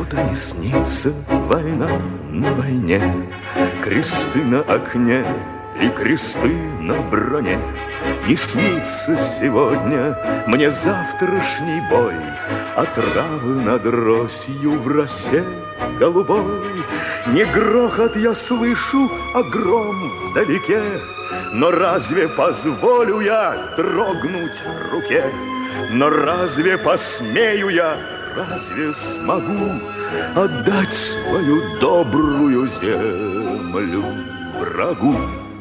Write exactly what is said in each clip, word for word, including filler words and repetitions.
что-то не снится, война на войне, кресты на окне и кресты на броне. Не снится сегодня мне завтрашний бой, а травы над росью в росе голубой. Не грохот я слышу, а гром вдалеке, но разве позволю я дрогнуть руке? Но разве посмею я, разве смогу отдать свою добрую землю врагу?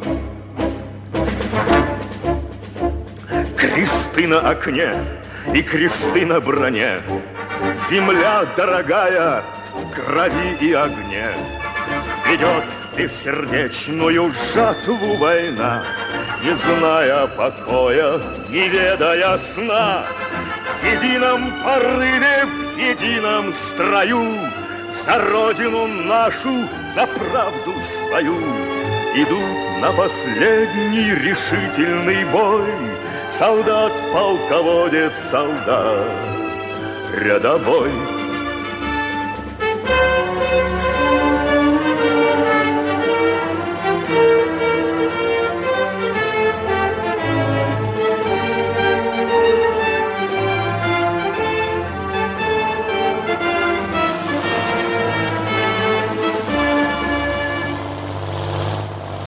Кресты на окне и кресты на броне, земля дорогая в крови и огне. Ведет бессердечную жатву война, не зная покоя, не ведая сна. В едином порыве, в едином строю за родину нашу, за правду свою идут на последний решительный бой. Солдат, полководец, солдат рядовой.